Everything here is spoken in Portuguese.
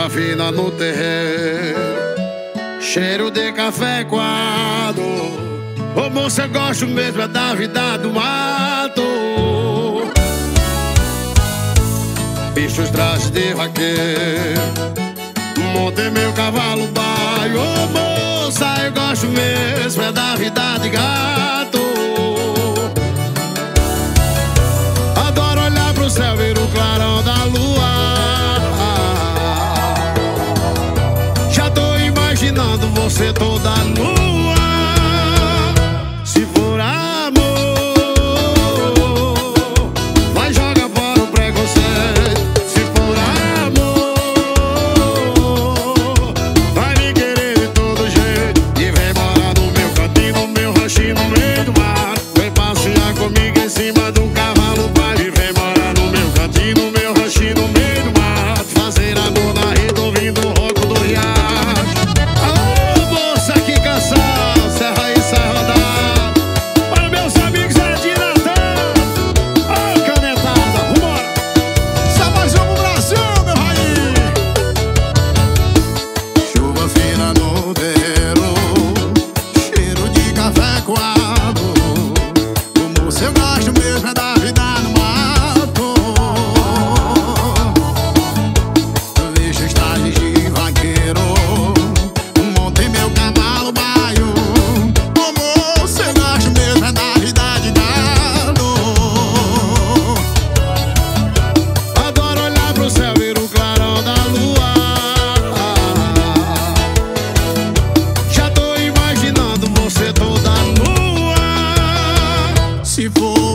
chuva fina no terreiro, cheiro de café coado. Ô moça, eu gosto mesmo é da vida do mato. Bichos trajes de vaqueiro, montei meu cavalo baio. Ô moça, eu gosto mesmo é da vida de gato. Adoro olhar pro céu, ver o clarão da lua. Já tô imaginando você toda nua. Se for amor, vai jogar fora o preconceito. Se for amor, vai me querer de todo jeito. E vem morar no meu cantinho, no meu ranchinho, no meio do mar. Vem passear comigo em cima do cavalo, pai. E vem morar no meu cantinho, no meu ranchinho, no meio do mar. Fazer amor na rede ouvindo o ronco do riacho. Alô, moça, que canção, serra aí, sai rodar. Para meus amigos é de Natal. Ô, canetada, vambora. Só mais um pro Brasil, meu raiz. Chuva fina no terreiro, cheiro de café coado. O moço, eu gosto mesmo é da vida no mato. Vejo os trajes de vaqueiro, montei meu cavalo baio. O moço, eu gosto mesmo é da vida de gado. Adoro olhar pro céu, ver o clarão da lua. Já tô imaginando você toda nua. Se for